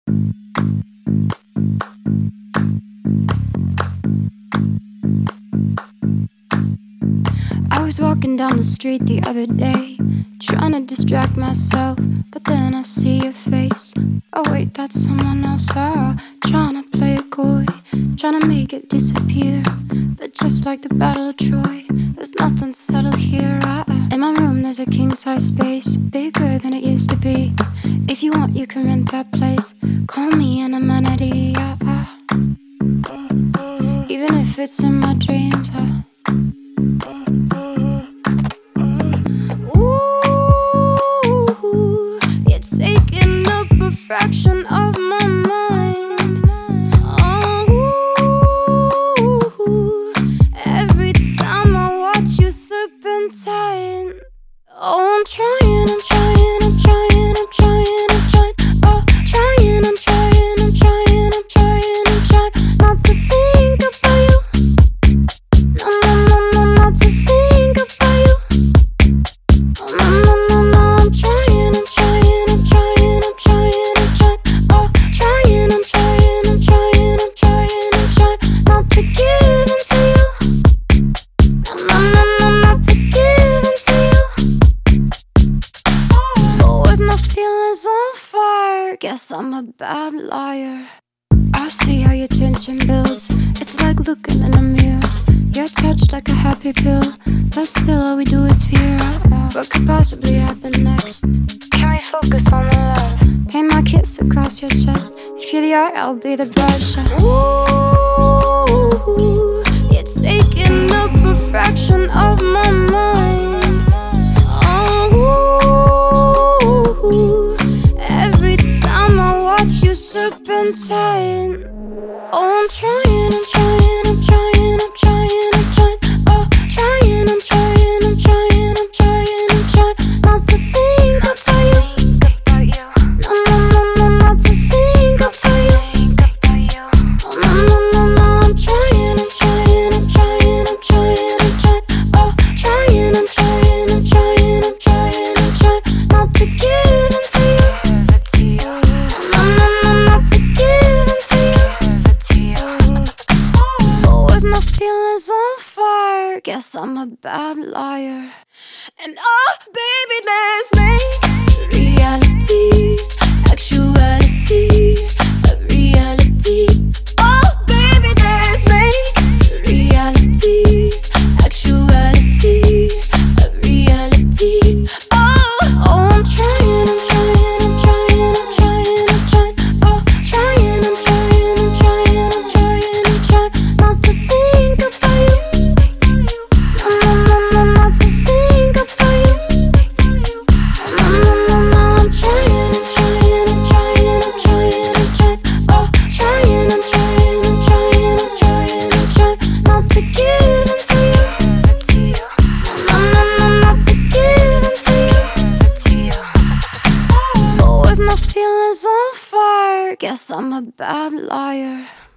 I was walking down the street the other day, trying to distract myself, but then I see your face. Oh wait, that's someone else. Trying to play it coy, trying to make it disappear. But just like the Battle of Troy, there's nothing subtle here. In my room there's a king-size space, bigger than it used to be. If you want, you can rent that place. Call me an amenity. Even if it's in my dreams. Ooh, you're taking up a fraction of my mind. Oh, every time I watch you serpentine. Oh, I'm trying. Oh, trying. Oh, trying. I'm trying not to think about you. No, not to think about you. Oh, no, I'm trying. Oh, trying. I'm trying not to give in to you. No, not to give in to you. But with my feelings on fire, guess I'm a bad liar. I see how your tension builds. It's like looking in a mirror. You're touched like a happy pill, but still all we do is fear. What could possibly happen next? Can we focus on the love? Paint my kiss across your chest. If you're the art, I'll be the brush. Ooh, you're taking up a fraction of my mind. Oh, every time I watch you serpentine. Oh, I'm trying. Oh, trying. Oh, trying. I'm trying not to think about you. No, not to think about you. Oh, no, I'm trying. Oh, trying. Not to give in to you. No, not to give in to you. But with my feelings on fire, guess I'm a bad liar. And oh, baby, let's make reality, actuality, a reality. Oh, baby, let's make reality, actuality, a reality. Oh, I'm trying. Oh, trying. Not to think about you. No, not to think about you. No, I'm trying. Oh, trying. Not to give in to you. No, not to give in to you. But with my feelings on fire, guess I'm a bad liar.